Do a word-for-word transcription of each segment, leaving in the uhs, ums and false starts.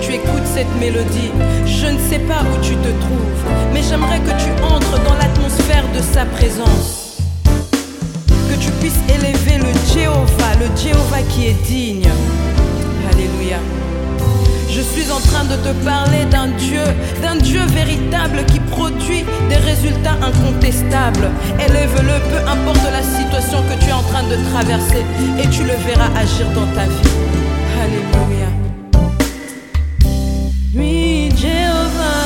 tu écoutes cette mélodie, je ne sais pas où tu te trouves, mais j'aimerais que tu entres dans l'atmosphère de sa présence. Que tu puisses élever le Jéhovah, le Jéhovah qui est digne. Alléluia. Je suis en train de te parler d'un Dieu, d'un Dieu véritable qui produit des résultats incontestables. Élève-le, peu importe la situation que tu es en train de traverser, et tu le verras agir dans ta vie. Alléluia. Oui, Jéhovah.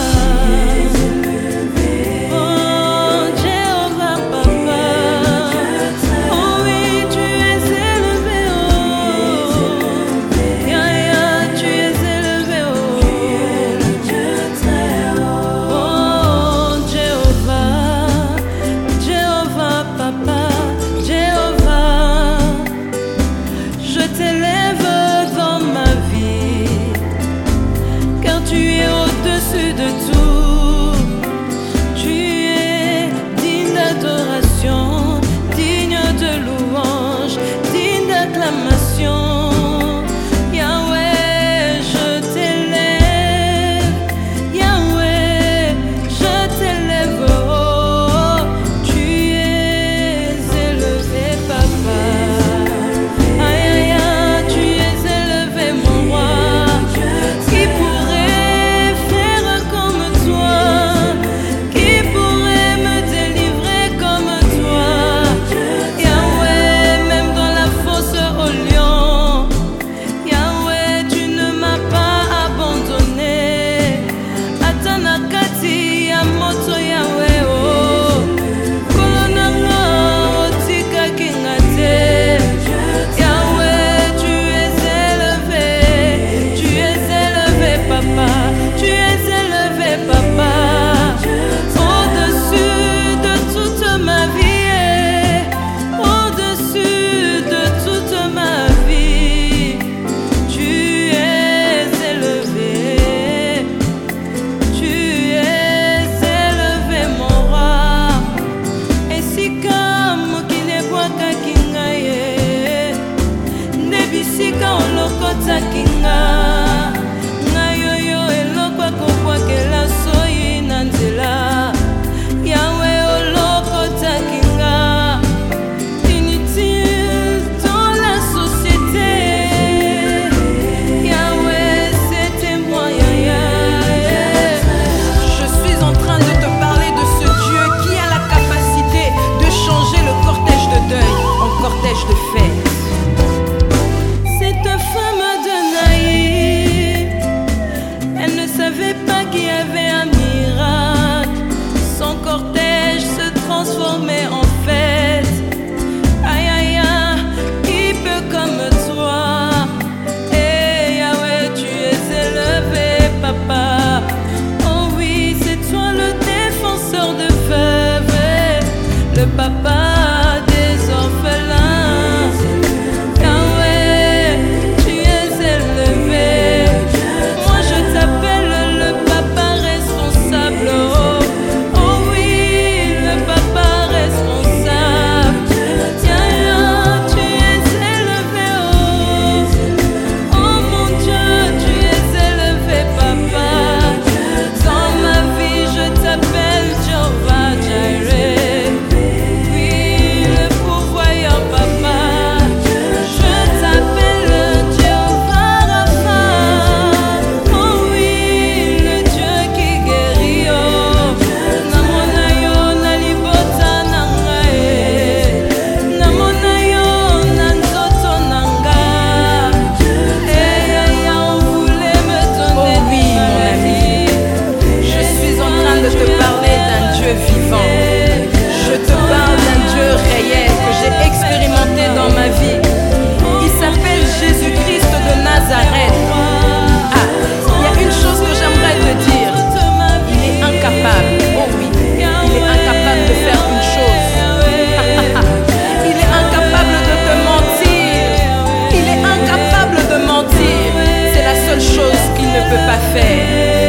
Chose qu'il ne peut pas faire.